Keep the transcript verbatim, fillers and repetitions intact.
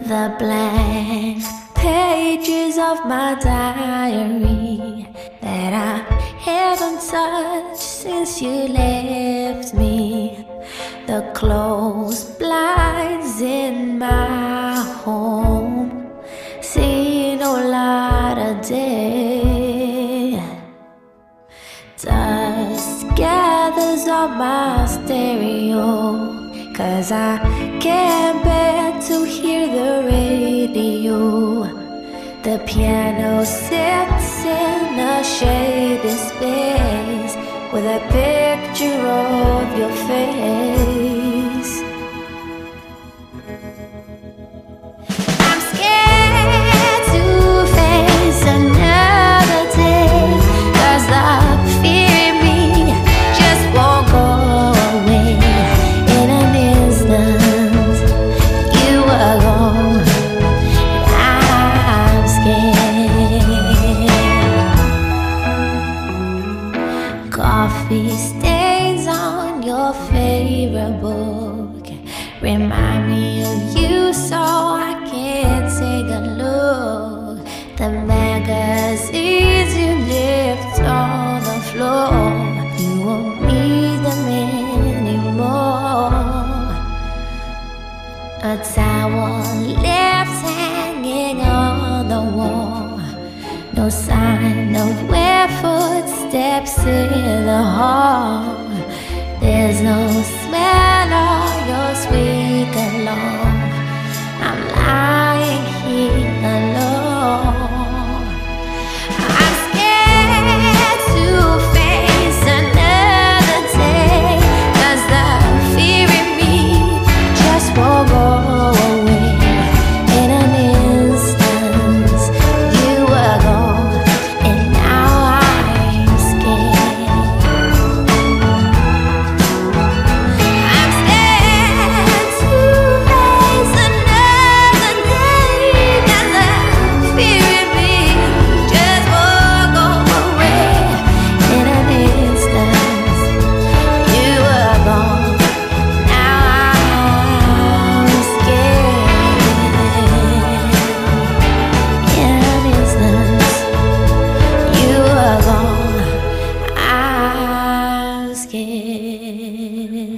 The blank pages of my diary that I haven't touched since you left me. The closed blinds in my home see no light of day. Dust gathers on my stereo, 'cause I can't bear to hear the radio. The piano sits in a shady space with a picture of your face. I'm scared to face another day, 'cause the fear in me just won't go away. In an instant, you were gone. I'm scared. Coffee stains on your favorite book remind me of you, so I can't take a look. The magazines you left on the floor, you won't need them anymore. A towel left hanging on the wall, no sign of where footsteps in the hall. There's no smell of your sweet cologne. I'm lying here alone. I'm scared to face another day, 'cause the fear in me just won't go away. In an instant, you were gone, and now I'm scared. I'm scared to face another day, 'cause the fear in me just won't go away. In an instant, you were gone, now I'm scared. In an instant, you were gone, I'm scared.